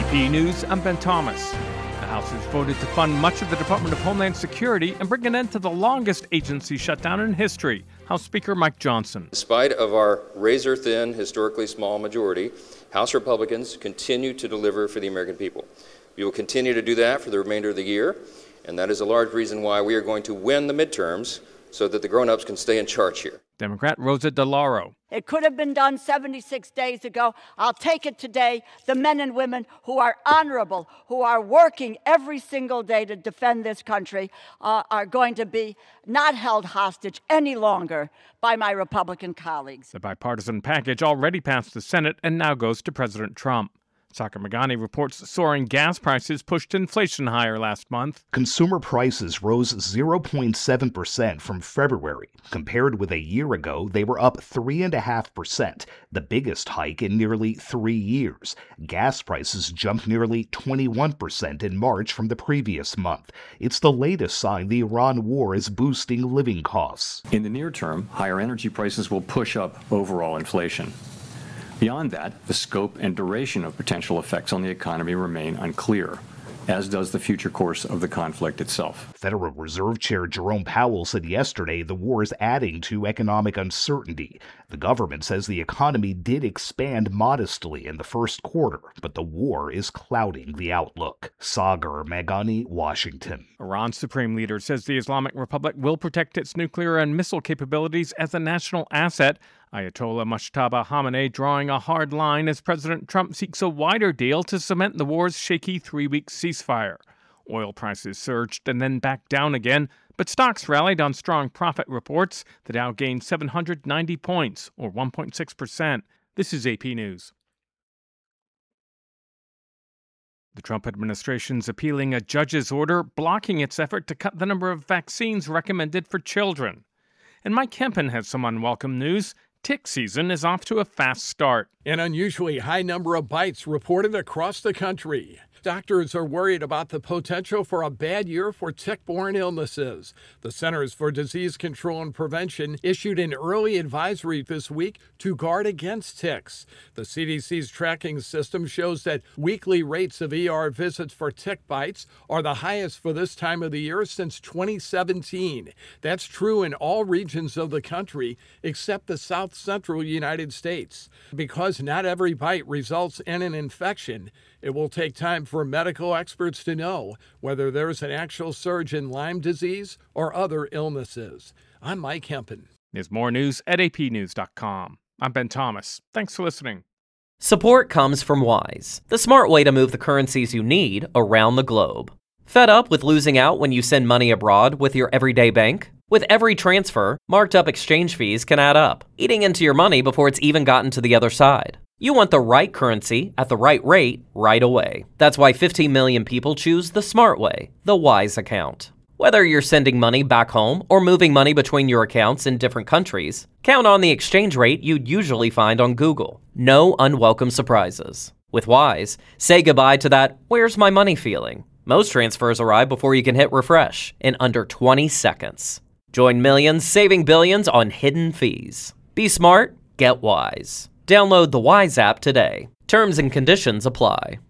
AP News, I'm Ben Thomas. The House has voted to fund much of the Department of Homeland Security and bring an end to the longest agency shutdown in history. House Speaker Mike Johnson. In spite of our razor-thin, historically small majority, House Republicans continue to deliver for the American people. We will continue to do that for the remainder of the year, and that is a large reason why we are going to win the midterms so that the grown-ups can stay in charge here. Democrat Rosa DeLauro. It could have been done 76 days ago. I'll take it today. The men and women who are honorable, who are working every single day to defend this country, are going to be not held hostage any longer by my Republican colleagues. The bipartisan package already passed the Senate and now goes to President Trump. Sagar Meghani reports soaring gas prices pushed inflation higher last month. Consumer prices rose 0.7% from February. Compared with a year ago, they were up 3.5%, the biggest hike in nearly 3 years. Gas prices jumped nearly 21% in March from the previous month. It's the latest sign the Iran war is boosting living costs. In the near term, higher energy prices will push up overall inflation. Beyond that, the scope and duration of potential effects on the economy remain unclear, as does the future course of the conflict itself. Federal Reserve Chair Jerome Powell said yesterday the war is adding to economic uncertainty. The government says the economy did expand modestly in the first quarter, but the war is clouding the outlook. Sagar Meghani, Washington. Iran's supreme leader says the Islamic Republic will protect its nuclear and missile capabilities as a national asset. Ayatollah Mojtaba Khamenei drawing a hard line as President Trump seeks a wider deal to cement the war's shaky 3-week ceasefire. Oil prices surged and then back down again, but stocks rallied on strong profit reports. The Dow gained 790 points, or 1.6%. This is AP News. The Trump administration's appealing a judge's order blocking its effort to cut the number of vaccines recommended for children. And Mike Hempen has some unwelcome news. Tick season is off to a fast start. An unusually high number of bites reported across the country. Doctors are worried about the potential for a bad year for tick-borne illnesses. The Centers for Disease Control and Prevention issued an early advisory this week to guard against ticks. The CDC's tracking system shows that weekly rates of ER visits for tick bites are the highest for this time of the year since 2017. That's true in all regions of the country except the South Central United States. Because not every bite results in an infection, it will take time for medical experts to know whether there's an actual surge in Lyme disease or other illnesses. I'm Mike Hempen. There's more news at apnews.com. I'm Ben Thomas. Thanks for listening. Support comes from Wise, the smart way to move the currencies you need around the globe. Fed up with losing out when you send money abroad with your everyday bank? With every transfer, marked up exchange fees can add up, eating into your money before it's even gotten to the other side. You want the right currency at the right rate right away. That's why 15 million people choose the smart way, the Wise account. Whether you're sending money back home or moving money between your accounts in different countries, count on the exchange rate you'd usually find on Google. No unwelcome surprises. With Wise, say goodbye to that "where's my money" feeling. Most transfers arrive before you can hit refresh in under 20 seconds. Join millions saving billions on hidden fees. Be smart, get Wise. Download the Wise app today. Terms and conditions apply.